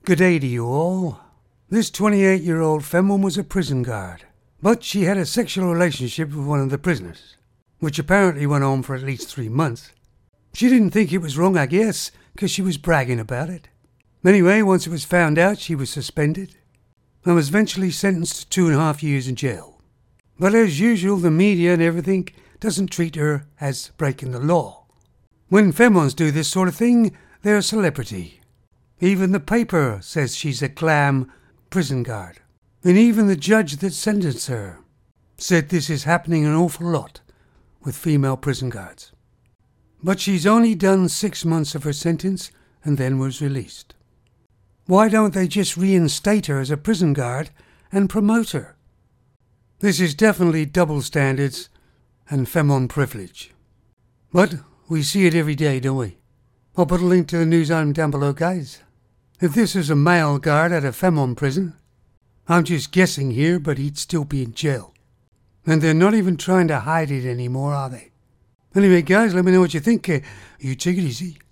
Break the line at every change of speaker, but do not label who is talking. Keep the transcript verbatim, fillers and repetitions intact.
Good day to you all. This twenty-eight-year-old femon was a prison guard, but she had a sexual relationship with one of the prisoners, which apparently went on for at least three months. She didn't think it was wrong, I guess, because she was bragging about it. Anyway, once it was found out, she was suspended and was eventually sentenced to two and a half years in jail. But as usual, the media and everything doesn't treat her as breaking the law. When femons do this sort of thing, they're a celebrity. Even the paper says she's a glam prison guard. And even the judge that sentenced her said this is happening an awful lot with female prison guards. But she's only done six months of her sentence and then was released. Why don't they just reinstate her as a prison guard and promote her? This is definitely double standards and femon privilege. But we see it every day, don't we? I'll put a link to the news item down below, guys. If this is a male guard at a femon prison, I'm just guessing here, but he'd still be in jail. And they're not even trying to hide it anymore, are they? Anyway, guys, let me know what you think. Uh, you take it easy.